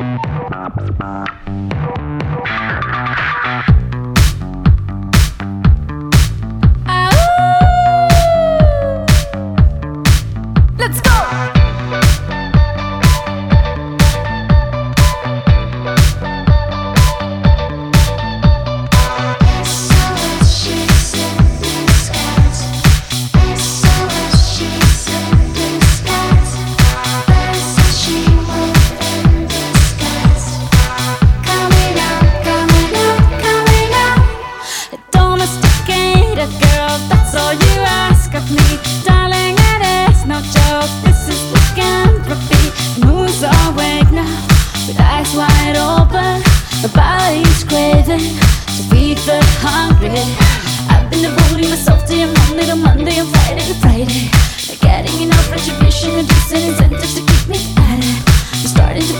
Let's go! Girl, that's all you ask of me, darling. It is no joke. This is lycanthropy. The moon's awake now, with eyes wide open. The body's craving to feed the hungry. I've been devoting myself to you Monday to Monday and Friday to Friday. They're getting enough retribution, reducing incentives to keep me at it. I'm starting to